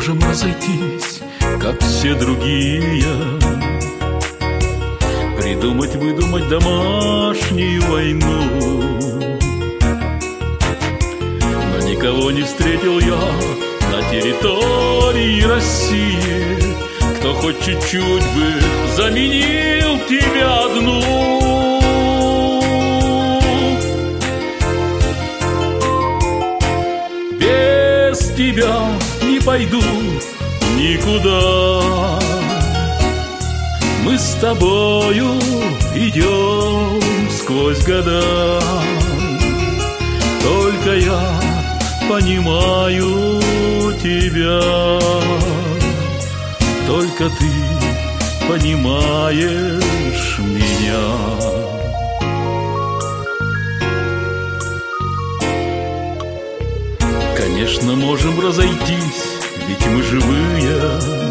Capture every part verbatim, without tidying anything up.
можем разойтись, как все другие, придумать, выдумать домашнюю войну. Но никого не встретил я на территории России, кто хоть чуть-чуть бы заменил тебя одну. Без тебя не пойду никуда. Мы с тобою идем сквозь года. Только я понимаю тебя, только ты понимаешь меня. Конечно, можем разойтись, ведь мы живые.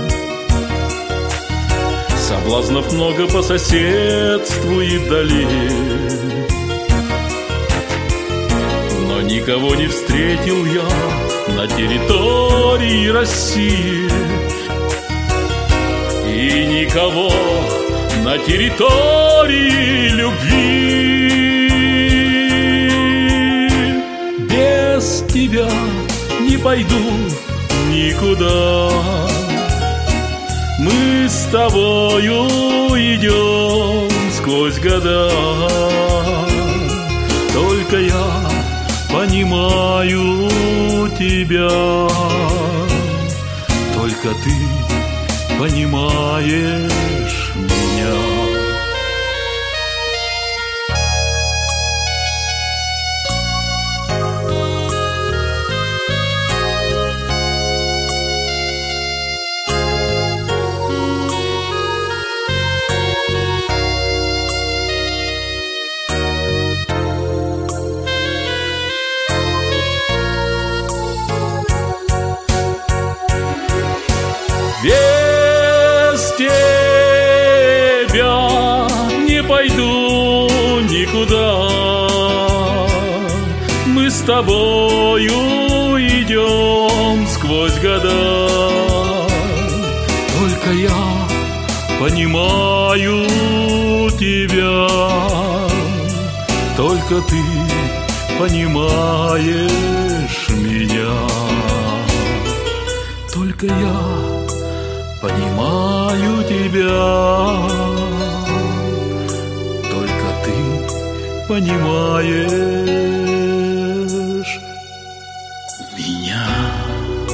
Соблазнов много по соседству и вдали, но никого не встретил я на территории России, и никого на территории любви. Без тебя не пойду никуда. Мы с тобою идем сквозь года. Только я понимаю тебя, только ты понимаешь меня. Без тебя не пойду никуда. Мы с тобою идем сквозь года. Только я понимаю тебя, только ты понимаешь меня. Только я понимаю тебя, только ты понимаешь меня.